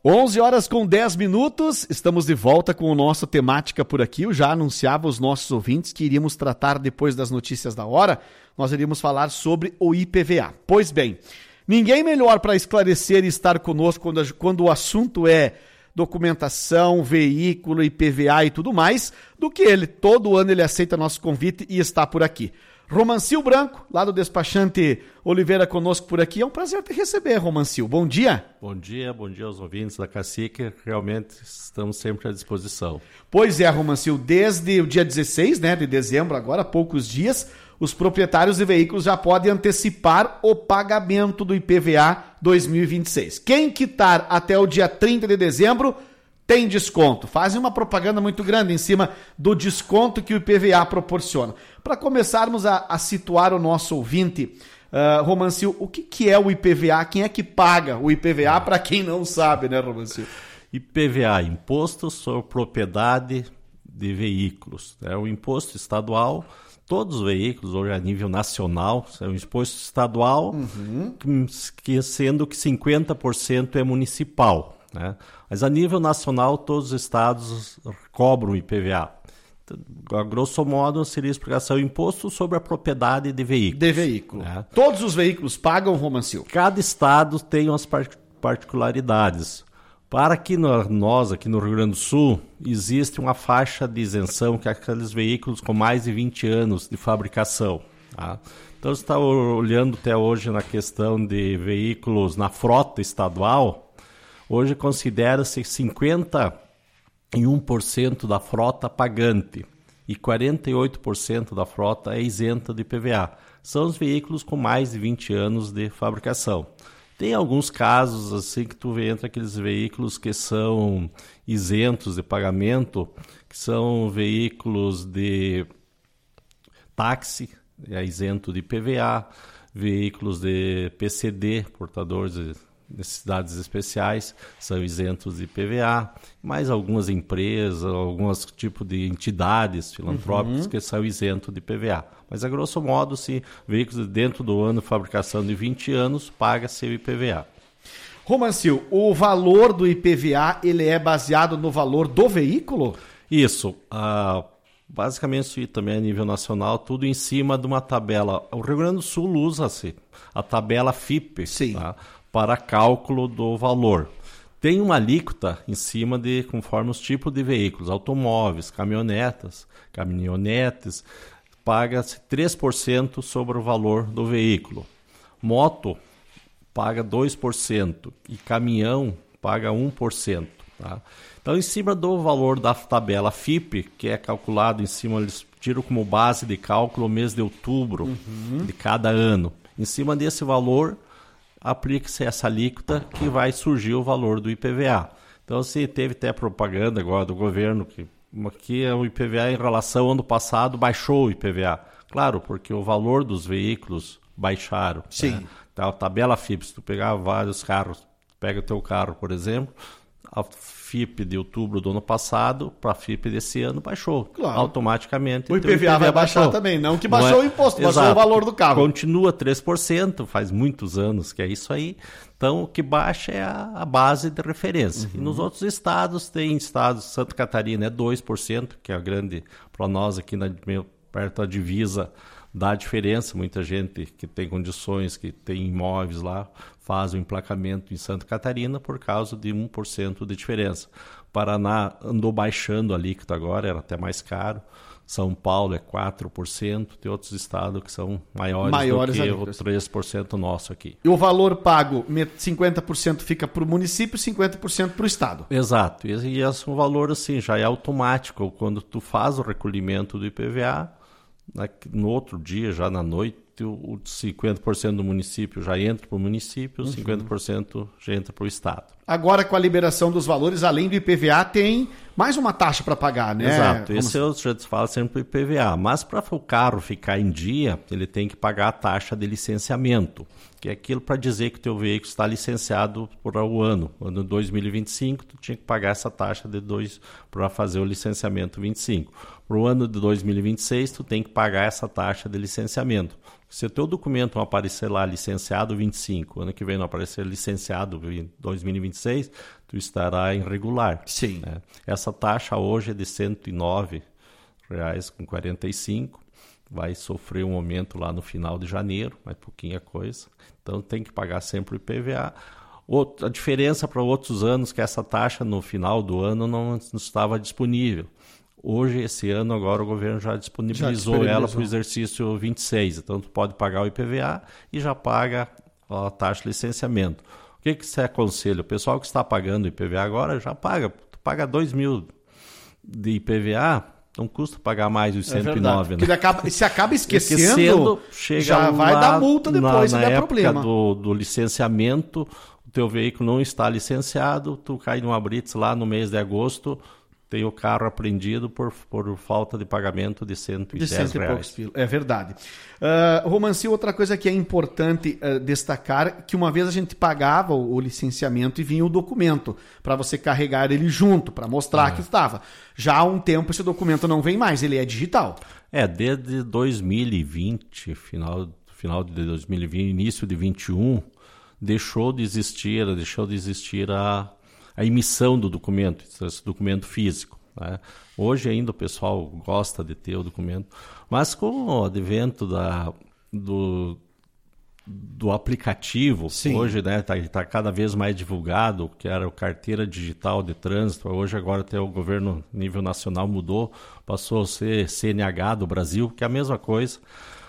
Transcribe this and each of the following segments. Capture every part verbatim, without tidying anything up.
onze horas com dez minutos, estamos de volta com o nosso Temática por aqui. Eu já anunciava aos nossos ouvintes que iríamos tratar depois das notícias da hora, nós iríamos falar sobre o I P V A. Pois bem, ninguém melhor para esclarecer e estar conosco quando, quando o assunto é documentação, veículo, I P V A e tudo mais, do que ele. Todo ano ele aceita nosso convite e está por aqui. Romancio Branco, lá do despachante Oliveira, conosco por aqui. É um prazer te receber, Romancio. Bom dia. Bom dia, bom dia aos ouvintes da Cacique. Realmente estamos sempre à disposição. Pois é, Romancio, desde o dia dezesseis, né, de dezembro, agora há poucos dias, os proprietários de veículos já podem antecipar o pagamento do I P V A dois mil e vinte e seis. Quem quitar até o dia trinta de dezembro tem desconto. Fazem uma propaganda muito grande em cima do desconto que o I P V A proporciona. Para começarmos a, a situar o nosso ouvinte, uh, Romancio, o que, que é o I P V A? Quem é que paga o I P V A? Para quem não sabe, né, Romancio? I P V A, Imposto sobre Propriedade de Veículos. É um imposto estadual. Todos os veículos, hoje a nível nacional, é um imposto estadual, uhum. que, sendo que cinquenta por cento é municipal. Né? Mas a nível nacional, todos os estados cobram I P V A. A grosso modo, seria a explicação: imposto sobre a propriedade de veículos. De veículo. Né? Todos os veículos pagam, Romancio? Cada estado tem umas particularidades. Para que nós, aqui no Rio Grande do Sul, existe uma faixa de isenção, que é aqueles veículos com mais de vinte anos de fabricação. Tá? Então, você está olhando até hoje na questão de veículos na frota estadual. Hoje considera-se cinquenta e um por cento da frota pagante e quarenta e oito por cento da frota é isenta de I P V A. São os veículos com mais de vinte anos de fabricação. Tem alguns casos assim que tu vê entre aqueles veículos que são isentos de pagamento, que são veículos de táxi, é isento de I P V A, veículos de P C D, portadores de necessidades especiais, são isentos de I P V A, mais algumas empresas, alguns tipos de entidades filantrópicas uhum. que são isentos de I P V A. Mas, a grosso modo, se veículos dentro do ano de fabricação de vinte anos, paga-se o I P V A. Romancio, o valor do I P V A ele é baseado no valor do veículo? Isso. Uh, basicamente, isso também a nível nacional, tudo em cima de uma tabela. O Rio Grande do Sul usa-se a tabela F I P. Sim. Tá? Para cálculo do valor. Tem uma alíquota em cima de, conforme os tipos de veículos, automóveis, caminhonetas, caminhonetes, paga-se três por cento sobre o valor do veículo. Moto paga dois por cento e caminhão paga um por cento. Tá? Então, em cima do valor da tabela F I P, que é calculado em cima, eles tiram como base de cálculo o mês de outubro uhum. de cada ano. Em cima desse valor, aplica-se essa alíquota que vai surgir o valor do I P V A. Então, se teve até propaganda agora do governo que aqui o I P V A em relação ao ano passado baixou o I P V A. Claro, porque o valor dos veículos baixaram. Sim. Né? Então, a tabela F I P, se tu pegar vários carros, pega o teu carro, por exemplo, a F I P de outubro do ano passado para a F I P desse ano baixou. Claro. Automaticamente. O I P V A, I P V A vai baixar baixou. Também, não que baixou não é... o imposto, Exato. Baixou o valor do carro. Continua três por cento, faz muitos anos que é isso aí. Então, o que baixa é a, a base de referência. Uhum. E nos outros estados, tem estados, Santa Catarina é dois por cento, que é a grande, para nós aqui na, perto da divisa, dá diferença. Muita gente que tem condições, que tem imóveis lá, faz o emplacamento em Santa Catarina por causa de um por cento de diferença. Paraná andou baixando a alíquota agora, era até mais caro. São Paulo é quatro por cento, tem outros estados que são maiores, maiores do que alíquotas. O três por cento nosso aqui. E o valor pago, cinquenta por cento fica para o município e cinquenta por cento para o estado. Exato, e esse valor assim, já é automático. Quando tu faz o recolhimento do I P V A, no outro dia, já na noite, o cinquenta por cento do município já entra para o município, uhum. cinquenta por cento já entra para o estado. Agora, com a liberação dos valores, além do I P V A, tem mais uma taxa para pagar, né? Exato, Como... esse é o que a gente fala sempre do I P V A, mas para o carro ficar em dia, ele tem que pagar a taxa de licenciamento, que é aquilo para dizer que o teu veículo está licenciado por o ano. Ano dois mil e vinte e cinco, tu tinha que pagar essa taxa de dois para fazer o licenciamento vinte e cinco. Para o ano de dois mil e vinte e seis, tu tem que pagar essa taxa de licenciamento. Se o teu documento não aparecer lá licenciado vinte e cinco, ano que vem não aparecer licenciado dois mil e vinte e seis, tu estará irregular. Sim. Né? Essa taxa hoje é de cento e nove reais com quarenta e cinco, vai sofrer um aumento lá no final de janeiro, mas pouquinha coisa. Então tem que pagar sempre o I P V A. Outra, a diferença para outros anos é que essa taxa no final do ano não, não estava disponível. Hoje, esse ano, agora o governo já disponibilizou, já disponibilizou. ela para o exercício vinte e seis. Então, tu pode pagar o I P V A e já paga a taxa de licenciamento. O que, que você aconselha? O pessoal que está pagando o I P V A agora já paga. Tu paga dois mil de I P V A, não custa pagar mais os cento e nove. É né? Ele acaba, se acaba esquecendo, esquecendo chega já vai lá, dar multa depois, na, se na der época problema. Do, do licenciamento, o teu veículo não está licenciado, tu cai numa blitz lá no mês de agosto, tem o carro apreendido por, por falta de pagamento de cento e dez reais. De cento e poucos pilos, é verdade. Uh, Romancio, outra coisa que é importante uh, destacar, que uma vez a gente pagava o, o licenciamento e vinha o documento para você carregar ele junto, para mostrar é. que estava. Já há um tempo esse documento não vem mais, ele é digital. É, desde dois mil e vinte, final, final de dois mil e vinte, início de vinte e um, deixou de existir, deixou de existir a... a emissão do documento, esse documento físico. Né? Hoje ainda o pessoal gosta de ter o documento, mas com o advento da, do, do aplicativo, Sim. hoje está né, tá, tá cada vez mais divulgado, que era a carteira digital de trânsito, hoje agora até o governo nível nacional mudou, passou a ser C N H do Brasil, que é a mesma coisa.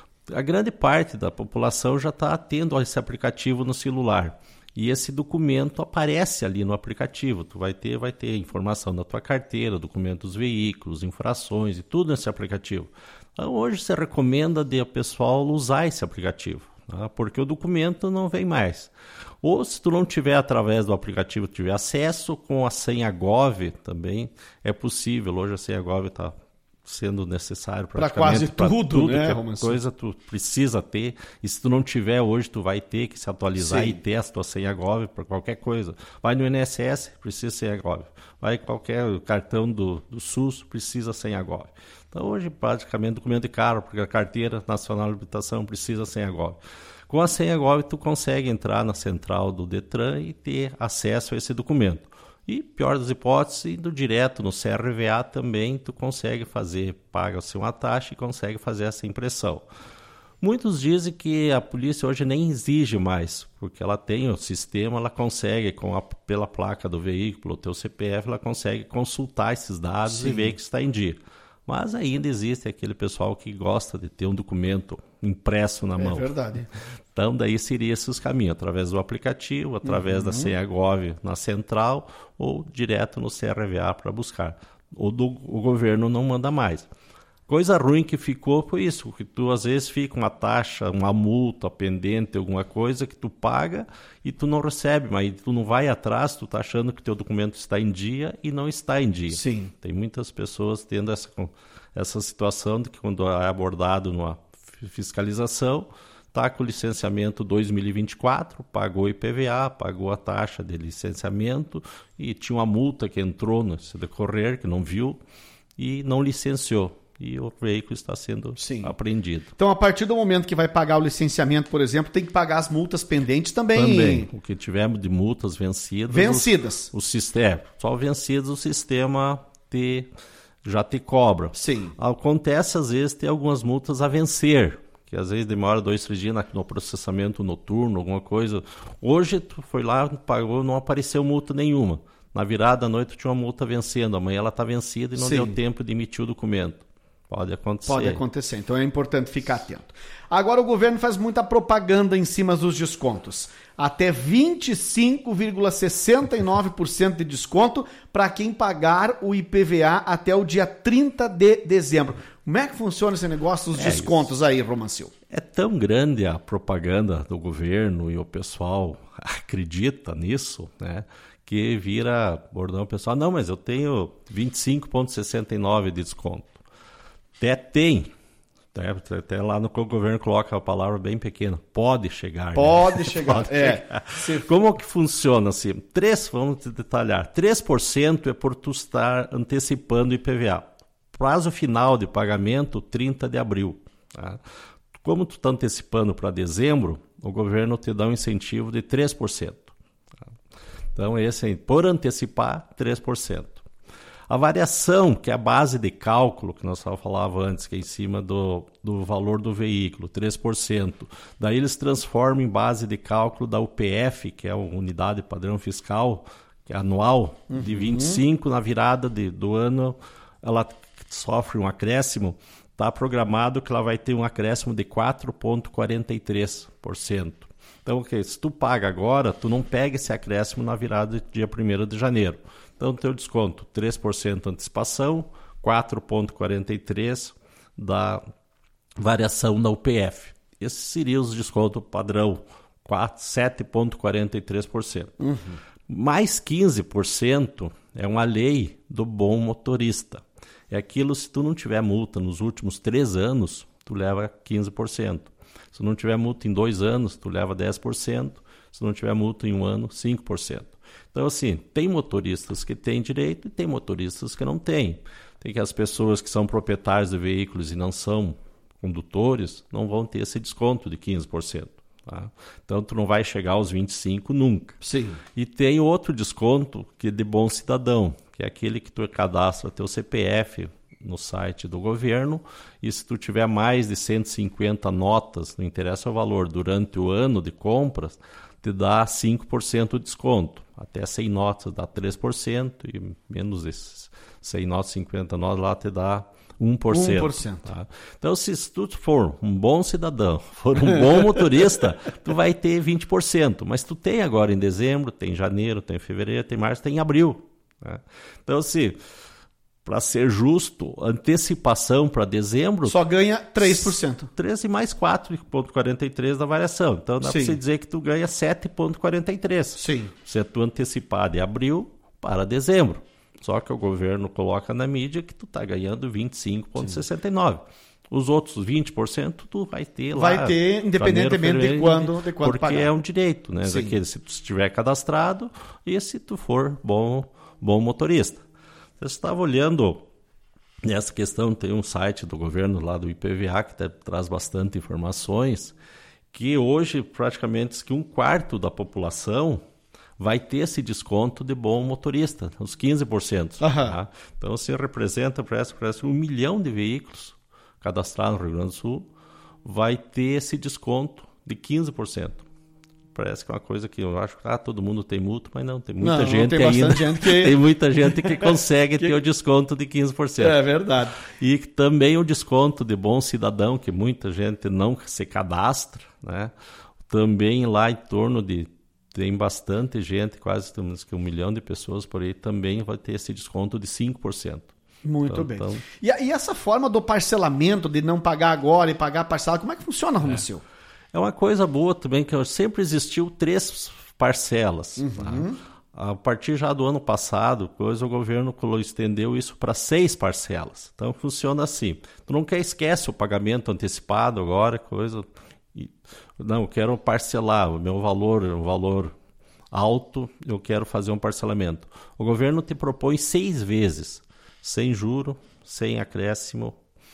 A grande parte da população já está tendo esse aplicativo no celular. E esse documento aparece ali no aplicativo. Tu vai ter, vai ter informação da tua carteira, documento dos veículos, infrações e tudo nesse aplicativo. Então hoje se recomenda de o pessoal usar esse aplicativo, tá? Porque o documento não vem mais. Ou se tu não tiver através do aplicativo, tiver acesso com a senha Gov também é possível. Hoje a senha Gov está sendo necessário para quase tudo, tudo né, que coisa tu precisa ter, e se tu não tiver hoje, tu vai ter que se atualizar Sim. e ter a tua senha Gov para qualquer coisa. Vai no I N S S, precisa senha Gov. Vai qualquer cartão do, do SUS, precisa senha Gov. Então hoje praticamente documento de carro, porque a carteira nacional de habilitação precisa senha Gov. Com a senha Gov tu consegue entrar na central do Detran e ter acesso a esse documento. E, pior das hipóteses, indo direto no C R V A também, tu consegue fazer, paga-se uma taxa e consegue fazer essa impressão. Muitos dizem que a polícia hoje nem exige mais, porque ela tem o sistema, ela consegue, com a, pela placa do veículo, o teu C P F, ela consegue consultar esses dados Sim. e ver que está em dia. Mas ainda existe aquele pessoal que gosta de ter um documento impresso na mão. É verdade. Então, daí seria esses caminhos, através do aplicativo, através uhum. da senha Gov na central ou direto no C R V A para buscar. O, do, o governo não manda mais. Coisa ruim que ficou foi isso, que tu às vezes fica uma taxa, uma multa pendente, alguma coisa que tu paga e tu não recebe, mas tu não vai atrás, tu tá achando que teu documento está em dia e não está em dia. Sim. Tem muitas pessoas tendo essa, essa situação de que quando é abordado numa fiscalização, está com o licenciamento dois mil e vinte e quatro, pagou I P V A, pagou a taxa de licenciamento e tinha uma multa que entrou nesse decorrer, que não viu e não licenciou. E o veículo está sendo Sim. apreendido. Então, a partir do momento que vai pagar o licenciamento, por exemplo, tem que pagar as multas pendentes também. Também. O que tivermos de multas vencidas. Vencidas. O, o sistema, só vencidas o sistema te, já te cobra. Sim. Acontece, às vezes, ter algumas multas a vencer, que às vezes demora dois, três dias no processamento noturno, alguma coisa. Hoje, tu foi lá, pagou, não apareceu multa nenhuma. Na virada da noite, tu tinha uma multa vencendo. Amanhã ela está vencida e não Sim. deu tempo de emitir o documento. Pode acontecer. Pode acontecer, então é importante ficar atento. Agora o governo faz muita propaganda em cima dos descontos. Até vinte e cinco vírgula sessenta e nove por cento de desconto para quem pagar o I P V A até o dia trinta de dezembro. Como é que funciona esse negócio dos é descontos isso. aí, Romancio? É tão grande a propaganda do governo e o pessoal acredita nisso, né? Que vira bordão pessoal. Não, mas eu tenho vinte e cinco vírgula sessenta e nove de desconto. Até tem, até, até lá no governo coloca a palavra bem pequena, pode chegar. Pode né? chegar, pode é. chegar. Como que funciona assim? três, vamos detalhar, três por cento é por tu estar antecipando o I P V A. Prazo final de pagamento, trinta de abril. Tá? Como tu está antecipando para dezembro, o governo te dá um incentivo de três por cento. Tá? Então, esse, por antecipar, três por cento. A variação, que é a base de cálculo, que nós só falava antes, que é em cima do, do valor do veículo, três por cento. Daí eles transformam em base de cálculo da U P F, que é a Unidade Padrão Fiscal, que é anual, uhum. de vinte e cinco na virada de, do ano, ela sofre um acréscimo, está programado que ela vai ter um acréscimo de quatro vírgula quarenta e três por cento. Então, okay, se tu paga agora, tu não pega esse acréscimo na virada de dia primeiro de janeiro. Então, teu desconto, três por cento antecipação, quatro vírgula quarenta e três por cento da variação da U P F. Esse seria os descontos padrão, sete vírgula quarenta e três por cento. Uhum. Mais quinze por cento é uma lei do bom motorista. É aquilo, se tu não tiver multa nos últimos três anos, tu leva quinze por cento. Se não tiver multa em dois anos, tu leva dez por cento. Se não tiver multa em um ano, cinco por cento. Então, assim, tem motoristas que têm direito e tem motoristas que não têm. Tem que as pessoas que são proprietários de veículos e não são condutores, não vão ter esse desconto de quinze por cento. Tá? Então, tu não vai chegar aos vinte e cinco por cento nunca. Sim. E tem outro desconto que é de bom cidadão, que é aquele que tu cadastra teu C P F no site do governo, e se tu tiver mais de cento e cinquenta notas, não interessa o valor, durante o ano de compras, te dá cinco por cento de desconto. Até cem notas dá três por cento e menos esses cem notas, cinquenta notas lá te dá um por cento. um por cento. Tá? Então, se tu for um bom cidadão, for um bom motorista, tu vai ter vinte por cento. Mas tu tem agora em dezembro, tem em janeiro, tem em fevereiro, tem em março, tem em abril. Tá? Então, se... para ser justo, antecipação para dezembro... Só ganha três por cento. treze mais quatro vírgula quarenta e três da variação. Então, dá para você dizer que tu ganha sete vírgula quarenta e três. Sim. Se tu antecipar de abril para dezembro. Só que o governo coloca na mídia que tu está ganhando vinte e cinco vírgula sessenta e nove. Os outros vinte por cento tu vai ter lá... Vai ter, independentemente de quando, de quando porque pagar. É um direito, né? Daquele, se tu estiver cadastrado e se tu for bom, bom motorista. Eu estava olhando nessa questão, tem um site do governo lá do I P V A que traz bastante informações, que hoje praticamente que um quarto da população vai ter esse desconto de bom motorista, os quinze por cento. Uhum. Tá? Então, você representa, parece, parece um milhão de veículos cadastrados no Rio Grande do Sul, vai ter esse desconto de quinze por cento. Parece que é uma coisa que eu acho que ah, todo mundo tem multa, mas não, tem muita não, gente não tem ainda. Gente que... tem muita gente que consegue que... ter o desconto de quinze por cento. É verdade. E também o desconto de bom cidadão, que muita gente não se cadastra, né? Também lá em torno de... Tem bastante gente, quase temos que um milhão de pessoas por aí, também vai ter esse desconto de cinco por cento. Muito então, bem. Então... E, e essa forma do parcelamento, de não pagar agora e pagar parcelado, como é que funciona, Romucio? É. É uma coisa boa também, que sempre existiu três parcelas. Uhum. Tá? A partir já do ano passado, coisa, o governo estendeu isso para seis parcelas. Então, funciona assim. Tu não quer, esquece o pagamento antecipado agora, coisa... E, não, eu quero parcelar o meu valor, o valor alto, eu quero fazer um parcelamento. O governo te propõe seis vezes, sem juro, sem acréscimo,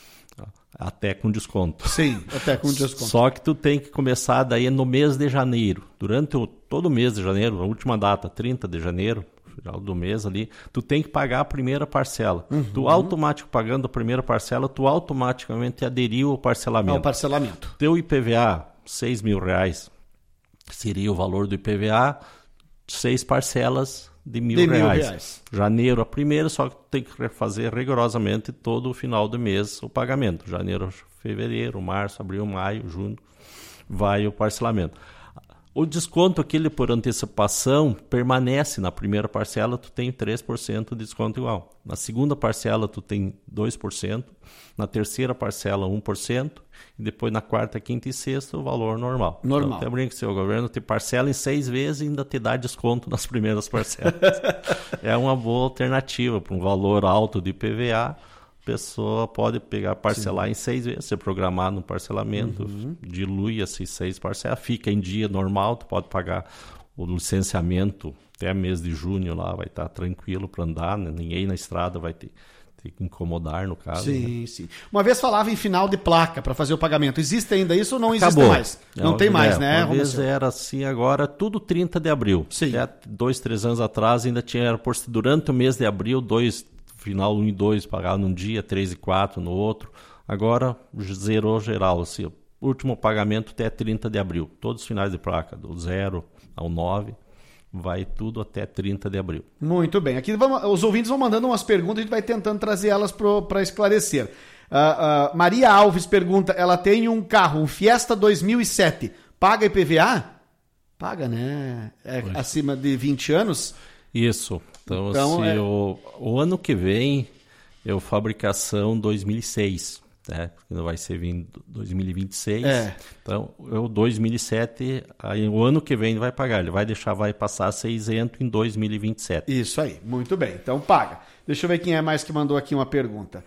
até com desconto. Sim, até com desconto. Só que tu tem que começar daí no mês de janeiro. Durante o, todo o mês de janeiro, a última data, trinta de janeiro, final do mês ali, tu tem que pagar a primeira parcela. Uhum. Tu automaticamente pagando a primeira parcela, tu automaticamente aderiu ao parcelamento. Ao parcelamento. Teu I P V A, seis mil reais, seria o valor do I P V A, seis parcelas de mil, de reais. mil reais. Janeiro a primeira, só que tem que fazer rigorosamente todo o final do mês o pagamento. Janeiro, fevereiro, março, abril, maio, junho, vai o parcelamento. O desconto aquele por antecipação permanece. Na primeira parcela tu tem três por cento de desconto igual. Na segunda parcela tu tem dois por cento. Na terceira parcela um por cento. E depois na quarta, quinta e sexta o valor normal. Normal. Então, até brinco, se o governo te parcela em seis vezes e ainda te dá desconto nas primeiras parcelas. É uma boa alternativa para um valor alto de I P V A. A pessoa pode pegar, parcelar Sim. em seis vezes, ser programado no parcelamento, uhum. dilui essas seis parcelas, fica em dia normal, tu pode pagar o licenciamento até mês de junho lá, vai estar tranquilo para andar, né? Ninguém na estrada vai ter, te incomodar, no caso. Sim, né? sim. Uma vez falava em final de placa para fazer o pagamento. Existe ainda isso ou não existe Acabou. mais? Não, não tem mais, é, né? Uma vez era assim, agora tudo trinta de abril. Sim. Até dois, três anos atrás ainda tinha, era por, durante o mês de abril, dois, final um e dois, pagava num dia, três e quatro no outro. Agora zerou geral, assim, o último pagamento até trinta de abril. Todos os finais de placa, do zero ao nove. Vai tudo até trinta de abril. Muito bem. Aqui vamos, os ouvintes vão mandando umas perguntas, a gente vai tentando trazer elas para esclarecer. Uh, uh, Maria Alves pergunta, ela tem um carro, um Fiesta dois mil e sete, paga I P V A? Paga, né? É acima de vinte anos? Isso. Então, então assim, é... o, o ano que vem é o fabricação dois mil e seis. Né? Vai ser vindo dois mil e vinte e seis. É. Então, o dois mil e sete, aí, o ano que vem ele vai pagar. Ele vai deixar, vai passar a ser isento em dois mil e vinte e sete. Isso aí, muito bem. Então paga. Deixa eu ver quem é mais que mandou aqui uma pergunta.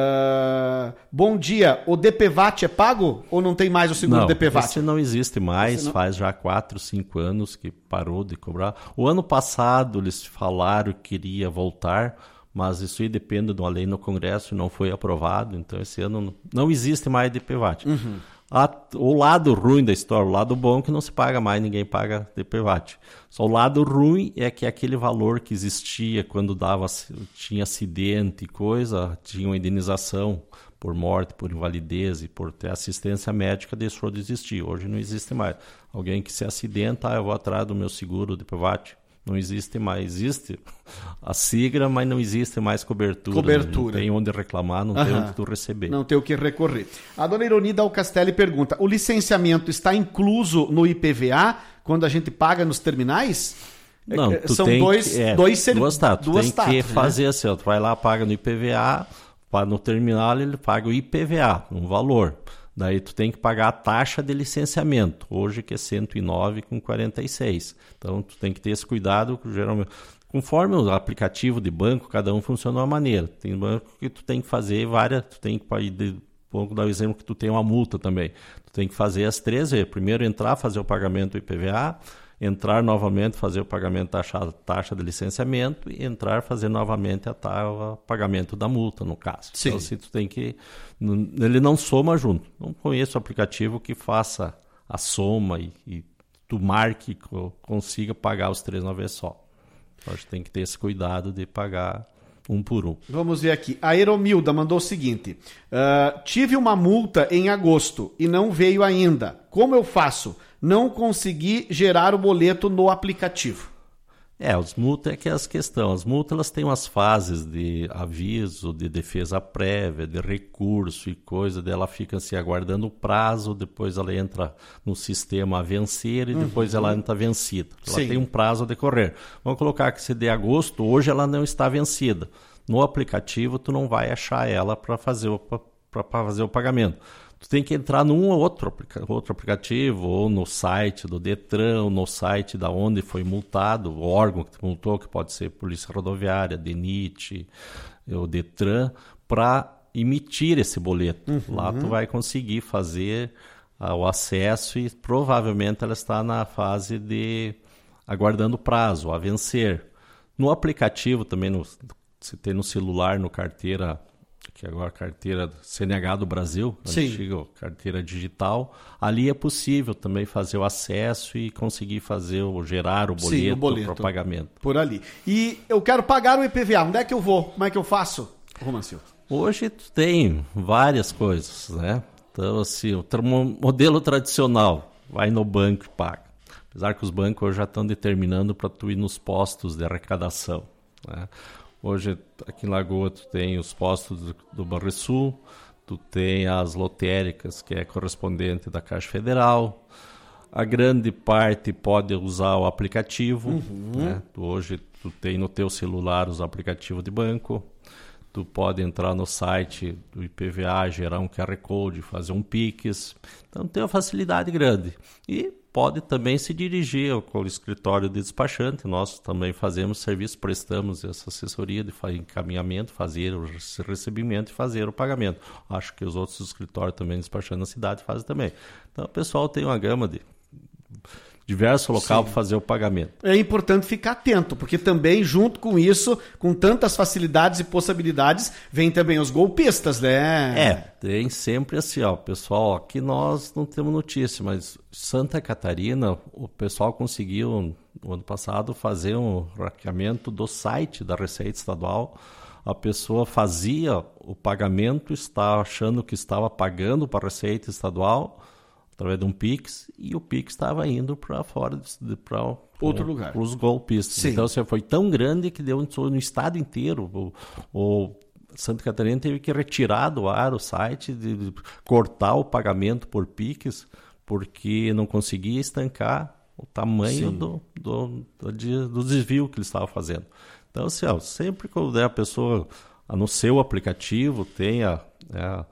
Uh, bom dia, o D P V A T é pago ou não tem mais o seguro não, D P V A T? Esse não existe mais, não... faz já quatro, cinco anos que parou de cobrar. O ano passado eles falaram que iria voltar, mas isso aí depende de uma lei no Congresso e não foi aprovado, então esse ano não existe mais D P V A T. Uhum. A, o lado ruim da história, o lado bom é que não se paga mais, ninguém paga D P V A T. Só o lado ruim é que aquele valor que existia quando dava, tinha acidente e coisa, tinha uma indenização por morte, por invalidez e por ter assistência médica, deixou de existir. Hoje não existe mais. Alguém que se acidenta, ah, eu vou atrás do meu seguro D P V A T. Não existe mais, existe a sigla, mas não existe mais cobertura. Cobertura. Não tem onde reclamar, não Aham. tem onde tu receber. Não tem o que recorrer. A dona Ironida Alcastelli pergunta, o licenciamento está incluso no I P V A quando a gente paga nos terminais? Não, tu São tem dois, que, é, dois ser... duas taxas. Tu duas tem taxas, que né? fazer assim, ó, tu vai lá, paga no I P V A, no terminal ele paga o I P V A, um valor. Daí tu tem que pagar a taxa de licenciamento, hoje que é cento e nove vírgula quarenta e seis. Então tu tem que ter esse cuidado, geralmente, conforme o aplicativo de banco, cada um funciona de uma maneira. Tem banco que tu tem que fazer várias, tu tem que, vamos dar o exemplo que tu tem uma multa também. Tu tem que fazer as três vezes. Primeiro entrar, fazer o pagamento do I P V A, entrar novamente, fazer o pagamento da taxa, taxa de licenciamento e entrar, fazer novamente a o pagamento da multa, no caso. Sim. Então, assim, tu tem que... Ele não soma junto. Não conheço aplicativo que faça a soma e, e tu marque, consiga pagar os três uma vez só. Então, a gente tem que ter esse cuidado de pagar um por um. Vamos ver aqui. A Eromilda mandou o seguinte. Uh, tive uma multa em agosto e não veio ainda. Como eu faço? Não consegui gerar o boleto no aplicativo. É, as multas é que é as questões. As multas elas têm umas fases de aviso, de defesa prévia, de recurso e coisa. Daí ela fica assim, aguardando o prazo, depois ela entra no sistema a vencer e depois uhum. ela entra vencida. Ela Sim. tem um prazo a decorrer. Vamos colocar que se de agosto, hoje ela não está vencida. No aplicativo tu não vai achar ela para fazer, o, fazer o pagamento. Tu tem que entrar num ou outro, outro aplicativo, ou no site do Detran, ou no site da onde foi multado, o órgão que te multou, que pode ser Polícia Rodoviária, DENIT, o Detran, para emitir esse boleto. Uhum. Lá tu vai conseguir fazer uh, o acesso e provavelmente ela está na fase de aguardando prazo, a vencer. No aplicativo também, no, se tem no celular, no carteira... que agora a carteira C N H do Brasil, antiga carteira digital, ali é possível também fazer o acesso e conseguir fazer o gerar o boleto, Sim, o boleto para pagamento. Por ali. E eu quero pagar o I P V A, onde é que eu vou? Como é que eu faço, Romancio? Hoje tu tem várias coisas, né? Então, assim, o modelo tradicional, vai no banco e paga. Apesar que os bancos hoje já estão determinando para tu ir nos postos de arrecadação, né? Hoje, aqui em Lagoa, tu tem os postos do, do Banrisul, tu tem as lotéricas, que é correspondente da Caixa Federal. A grande parte pode usar o aplicativo. Uhum. Né? Tu, hoje, tu tem no teu celular os aplicativos de banco. Tu pode entrar no site do I P V A, gerar um Q R Code, fazer um Pix. Então, tem uma facilidade grande. E pode também se dirigir ao escritório de despachante. Nós também fazemos serviço, prestamos essa assessoria de encaminhamento, fazer o recebimento e fazer o pagamento. Acho que os outros escritórios também despachando na cidade fazem também. Então, o pessoal tem uma gama de, diversos locais para fazer o pagamento. É importante ficar atento, porque também, junto com isso, com tantas facilidades e possibilidades, vem também os golpistas, né? É, tem sempre assim, ó, pessoal, aqui nós não temos notícia, mas Santa Catarina, o pessoal conseguiu, no ano passado, fazer um hackeamento do site da Receita Estadual. A pessoa fazia o pagamento, estava achando que estava pagando para a Receita Estadual, através de um Pix, e o Pix estava indo para fora, para outro lugar, para os golpistas. Sim. Então, assim, foi tão grande que deu no estado inteiro. O, o Santa Catarina teve que retirar do ar o site, de, de cortar o pagamento por Pix, porque não conseguia estancar o tamanho do, do, do, do desvio que ele estava fazendo. Então, assim, ó, sempre que a pessoa, no seu aplicativo, tenha... É,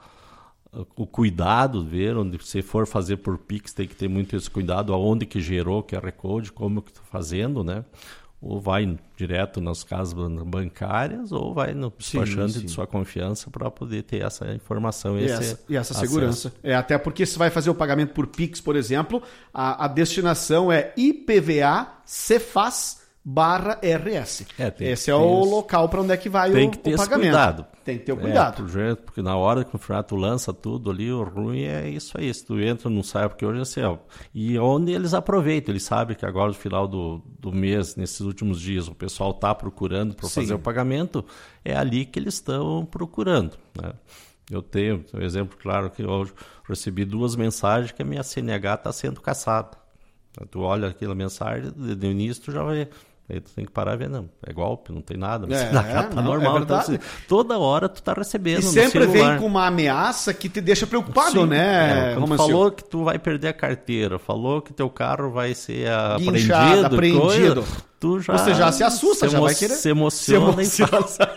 o cuidado, ver onde você for fazer por Pix, tem que ter muito esse cuidado, aonde que gerou o Q R Code, como que está fazendo, né? Ou vai direto nas casas bancárias, ou vai no despachante de sua confiança para poder ter essa informação e esse essa, e essa segurança. É, até porque se vai fazer o pagamento por Pix, por exemplo, a, a destinação é I P V A Cefaz barra R S. É, tem, Esse é o isso. local para onde é que vai tem o, que ter o pagamento. Cuidado. Tem que ter o cuidado. É, porque na hora que o contrato lança tudo ali, o ruim é isso aí. Se tu entra, não sabe, porque hoje é assim, ó, e onde eles aproveitam, eles sabem que agora no final do, do mês, nesses últimos dias, o pessoal está procurando para fazer o pagamento, é ali que eles estão procurando, né? Eu tenho um exemplo claro que eu recebi duas mensagens que a minha C N H está sendo caçada. Tu olha aquela mensagem, no início tu já vai... Aí tu tem que parar e ver, não, é golpe, não tem nada, mas é, tá não, normal. É então, assim, toda hora tu tá recebendo. E sempre vem com uma ameaça que te deixa preocupado, Sim, né? É, quando falou que tu vai perder a carteira, falou que teu carro vai ser Guinchado, apreendido, apreendido. Coisa, tu já Você já se assusta, se já vai querer. Se emociona, se emociona.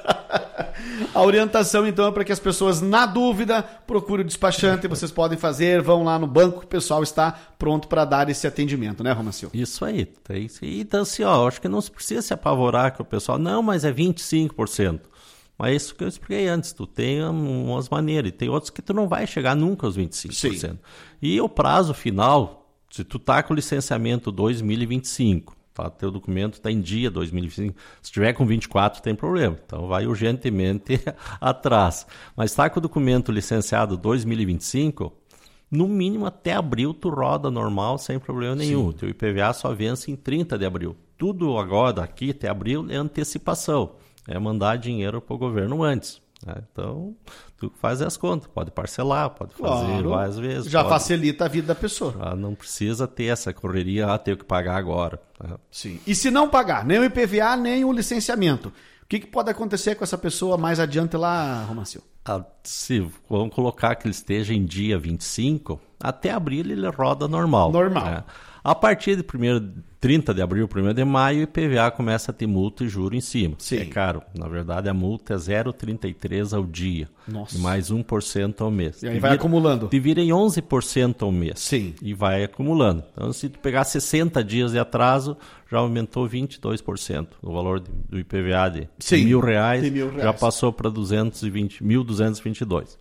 A orientação, então, é para que as pessoas, na dúvida, procurem o despachante. Vocês podem fazer, vão lá no banco, que o pessoal está pronto para dar esse atendimento, né, Romancio? Isso aí. Então, assim, ó, acho que não se precisa se apavorar que o pessoal, não, mas é vinte e cinco por cento. Mas é isso que eu expliquei antes, tu tem umas maneiras, e tem outros que tu não vai chegar nunca aos vinte e cinco por cento. Sim. E o prazo final, se tu tá com o licenciamento dois mil e vinte e cinco, tá, teu documento está em dia dois mil e vinte e cinco. Se tiver com vinte e quatro, tem problema. Então, vai urgentemente atrás. Mas está com o documento licenciado dois mil e vinte e cinco, no mínimo até abril tu roda normal, sem problema nenhum. O teu I P V A só vence em trinta de abril. Tudo agora, daqui até abril, é antecipação. É mandar dinheiro para o governo antes. Né? Então, tu faz as contas. Pode parcelar, pode fazer claro, várias vezes. Já pode... facilita a vida da pessoa. Já não precisa ter essa correria, ah, tenho que pagar agora. Né? Sim. E se não pagar nem o I P V A, nem o licenciamento, o que, que pode acontecer com essa pessoa mais adiante lá, Romancio? Ah, se vamos colocar que ele esteja em dia vinte e cinco, até abril ele roda normal. Normal. Né? A partir de primeiro, trinta de abril, primeiro de maio, o I P V A começa a ter multa e juro em cima. Sim. É caro. Na verdade, a multa é zero vírgula trinta e três ao dia. Nossa. E mais um por cento ao mês. E aí vai vira, acumulando. Te vira em onze por cento ao mês. Sim. E vai acumulando. Então, se tu pegar sessenta dias de atraso, já aumentou vinte e dois por cento. O valor do I P V A de, Sim, de mil reais, de mil reais já passou para duzentos e vinte, mil duzentos e vinte e dois.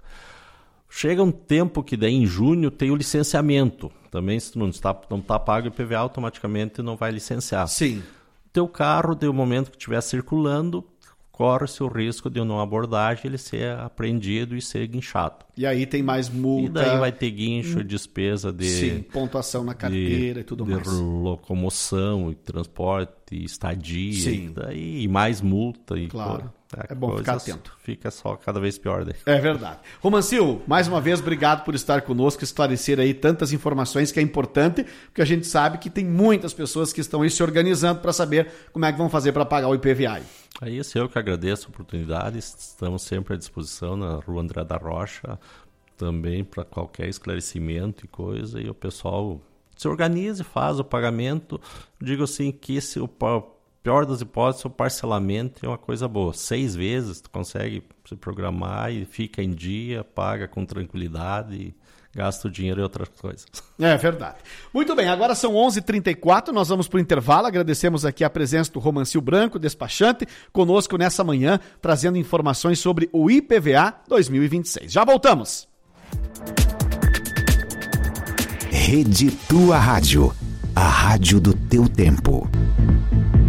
Chega um tempo que daí em junho tem o licenciamento. Também se tu não está, não está pago o I P V A, automaticamente não vai licenciar. Sim. Teu carro, do momento que estiver circulando, corre-se o risco de uma abordagem ele ser apreendido e ser guinchado. E aí tem mais multa. E daí vai ter guincho, hum. despesa de... Sim, pontuação na carteira de, e tudo de mais. De locomoção, e transporte, e estadia. Sim. E, daí, e mais multa. E claro. É bom ficar atento. Fica só cada vez pior daí. É verdade. Romancio, mais uma vez, obrigado por estar conosco, esclarecer aí tantas informações que é importante, porque a gente sabe que tem muitas pessoas que estão aí se organizando para saber como é que vão fazer para pagar o I P V A. Aí esse eu que agradeço a oportunidade, estamos sempre à disposição na Rua André da Rocha, também para qualquer esclarecimento e coisa, e o pessoal se organize, faz o pagamento. Digo assim que esse o pior das hipóteses, o parcelamento é uma coisa boa. Seis vezes tu consegue se programar e fica em dia, paga com tranquilidade e gasta o dinheiro em outras coisas. É verdade. Muito bem, agora são onze e trinta e quatro, nós vamos para o intervalo. Agradecemos aqui a presença do Romancio Branco, despachante, conosco nessa manhã, trazendo informações sobre o I P V A dois mil e vinte e seis. Já voltamos. Rede Tua Rádio. A rádio do teu tempo.